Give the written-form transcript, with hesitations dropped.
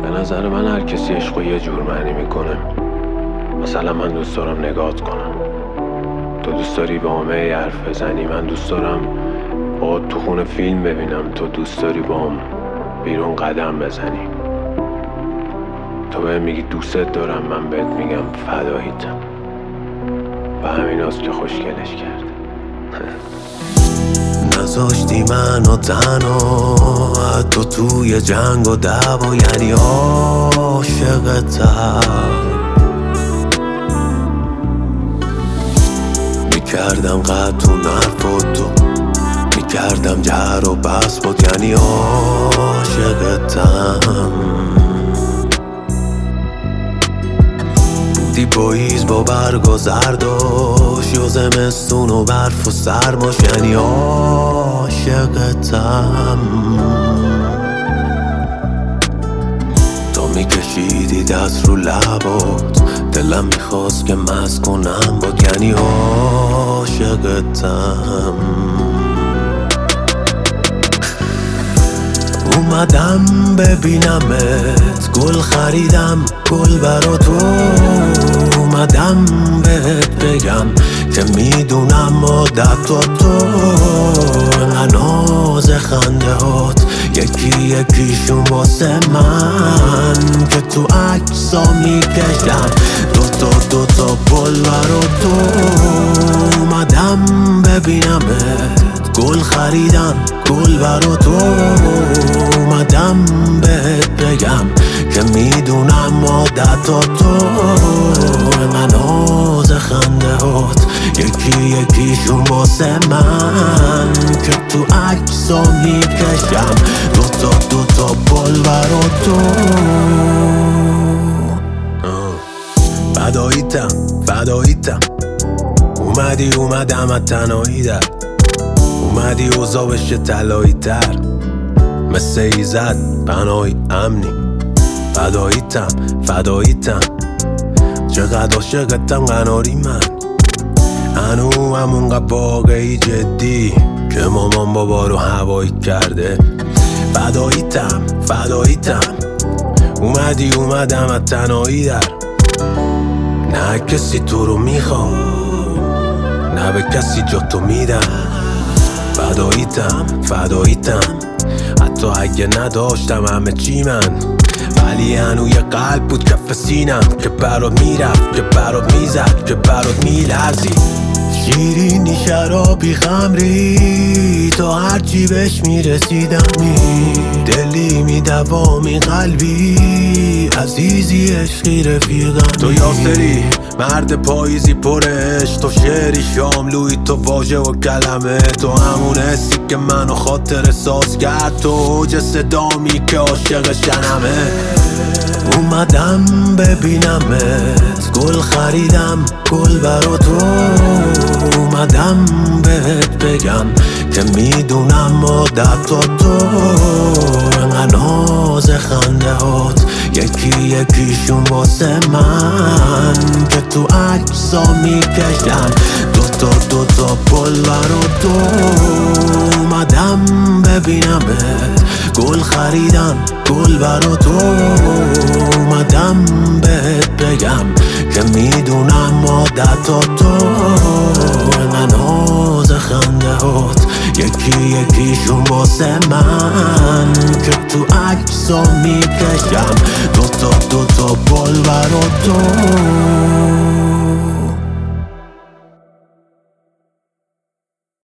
به نظر من هر کسی عشقو یه جور معنی میکنه. مثلا من دوست دارم نگات کنم، تو دوست داری با همه حرف بزنی، من دوست دارم با تو خونه فیلم ببینم، تو دوست داری با هم بیرون قدم بزنی. تو بهم میگی دوستت دارم، من بهت میگم فداییتم. و همین هست که خوشگلش کرد. نذاشتی منو تنها حتی توی جنگ و دعوا، یعنی عاشقتم. میکردم قطع و نرفت، میکردم جر و بس بود، یعنی عاشقتم. بودی پاییز با برگ و زرداش، یا زمستون و برف و سرماش، یعنی عاشقتم. تو میکشیدی دست رو لبات، دلم میخواست که مست کنم باد، یعنی عاشقتم. اومدم ببینمت، گل خریدم گل برا تو، اومدم بهت بگم که میدونم عادت تو ناز خنده هات یکی یکیشون واسه من که تو عکسا میکشم دوتا گل برا تو. اومدم ببینمت، گل خریدم گل برا تو، اومدم بهت بگم که میدونم عادت تو ناز خنده هات یکی یکیشون واسه من که تو عکسا میکشم دوتا گل برا تو. فداییتم اومدم از تنهایی در، اومدی اوضاع بشه طلایی تر، مثل ایزد پناهی امنی. فداییتم چقدر عاشقتم قناری من، هنو همونقدر واقعی جدی که مامان بابا رو هوایی کرده. فداییتم اومدم از تنهایی در، نه کسی تو رو میخوام، نه به کسی جا تو میدم. فداییتم حتی اگه نداشتم همه چی من، ولی هنو یه قلب بود کف سینم که برات میرفت، که برات میزد، که برات میلرزی. شیرینی شرابی خمری تا هرچی بهش میرسیدمی، دلی میدوامی قلبی عزیزی عشقی رفیقم. تو یاسری مرد پاییزی پرش، تو شعری شاملوی، تو واژه و کلمه، تو همون حسی که منو خاطر ساز کرد، تو اوج صدامی که عاشق شنمه. اومدم ببینمت، گل خریدم گل برا تو، اومدم بهت بگم که میدونم عادت تو ناز خنده هات یکی یکیشون واسه من که تو عکسا میکشم دوتا گل برا تو. اومدم ببینمت، گل خریدم گل برا تو، اومدم بهت بگم که میدونم عادت تو ناز خنده هات یکی یکیشون واسه من که تو عکسا میکشم دوتا گل برا تو.